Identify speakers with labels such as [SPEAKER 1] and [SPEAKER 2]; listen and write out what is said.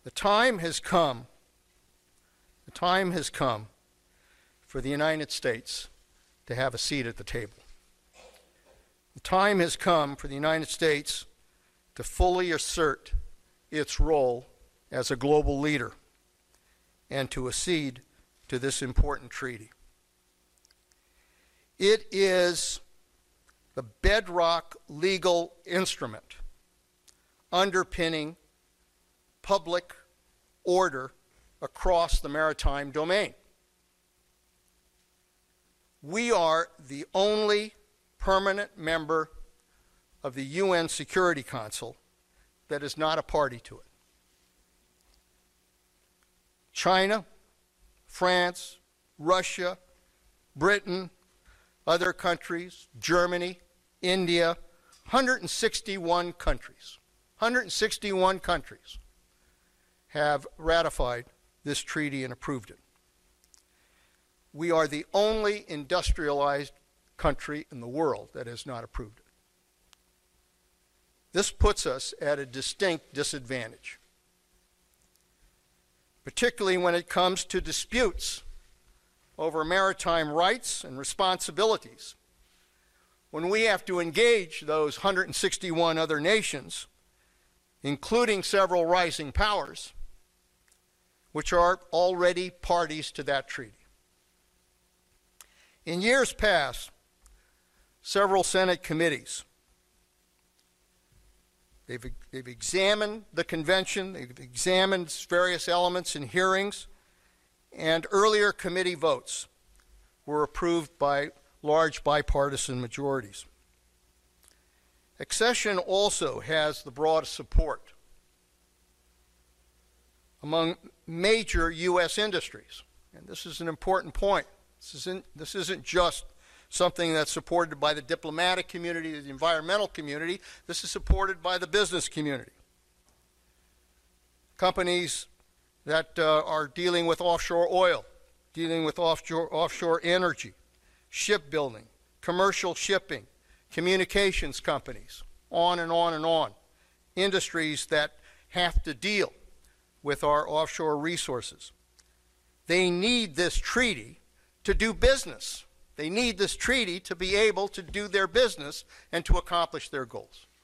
[SPEAKER 1] The time has come for the United States to have a seat at the table. The time has come for the United States to fully assert its role as a global leader and to accede to this important treaty. It is the bedrock legal instrument underpinning public order across the maritime domain. We are the only permanent member of the UN Security Council that is not a party to it. China, France, Russia, Britain, other countries, Germany, India, 161 countries have ratified this treaty and approved it. We are the only industrialized country in the world that has not approved it. This puts us at a distinct disadvantage, particularly when it comes to disputes over maritime rights and responsibilities. When we have to engage those 161 other nations, including several rising powers, which are already parties to that treaty. In years past, several Senate committees, they've examined the convention, they've examined various elements in hearings, and earlier committee votes were approved by large bipartisan majorities. Accession also has the broadest support among major U.S. industries. And this is an important point. This isn't just something that's supported by the diplomatic community, the environmental community. This is supported by the business community. Companies that are dealing with offshore oil, dealing with offshore energy, shipbuilding, commercial shipping, communications companies, on and on and on. Industries that have to deal with our offshore resources. They need this treaty to do business. They need this treaty to be able to do their business and to accomplish their goals.